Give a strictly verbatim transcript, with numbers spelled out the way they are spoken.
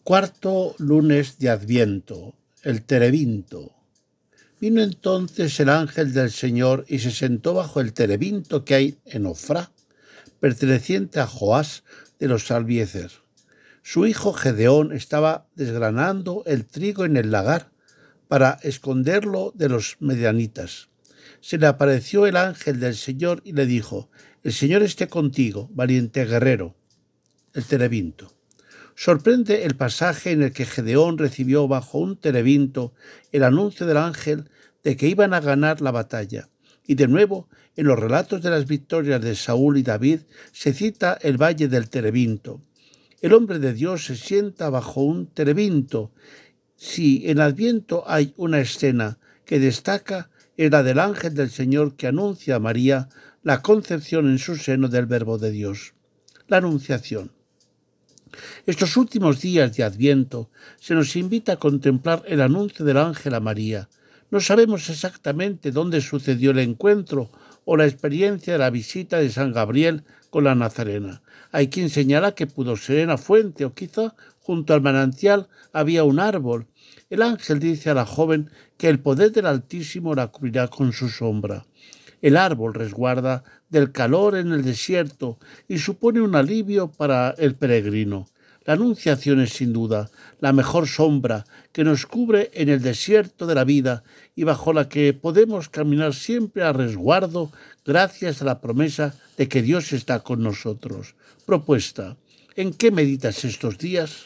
Cuarto lunes de Adviento, el terebinto. Vino entonces el ángel del Señor y se sentó bajo el terebinto que hay en Ofrá, perteneciente a Joás de los Albiezer. Su hijo Gedeón estaba desgranando el trigo en el lagar para esconderlo de los medianitas. Se le apareció el ángel del Señor y le dijo: «El Señor esté contigo, valiente guerrero». El terebinto. Sorprende el pasaje en el que Gedeón recibió bajo un terebinto el anuncio del ángel de que iban a ganar la batalla. Y de nuevo, en los relatos de las victorias de Saúl y David, se cita el valle del terebinto. El hombre de Dios se sienta bajo un terebinto. Si en Adviento hay una escena que destaca, es la del ángel del Señor que anuncia a María la concepción en su seno del Verbo de Dios. La Anunciación. Estos últimos días de Adviento se nos invita a contemplar el anuncio del ángel a María. No sabemos exactamente dónde sucedió el encuentro o la experiencia de la visita de San Gabriel con la Nazarena. Hay quien señala que pudo ser en la fuente o quizá junto al manantial había un árbol. El ángel dice a la joven que el poder del Altísimo la cubrirá con su sombra. El árbol resguarda del calor en el desierto y supone un alivio para el peregrino. La Anunciación es sin duda la mejor sombra que nos cubre en el desierto de la vida y bajo la que podemos caminar siempre a resguardo gracias a la promesa de que Dios está con nosotros. Propuesta: ¿en qué meditas estos días?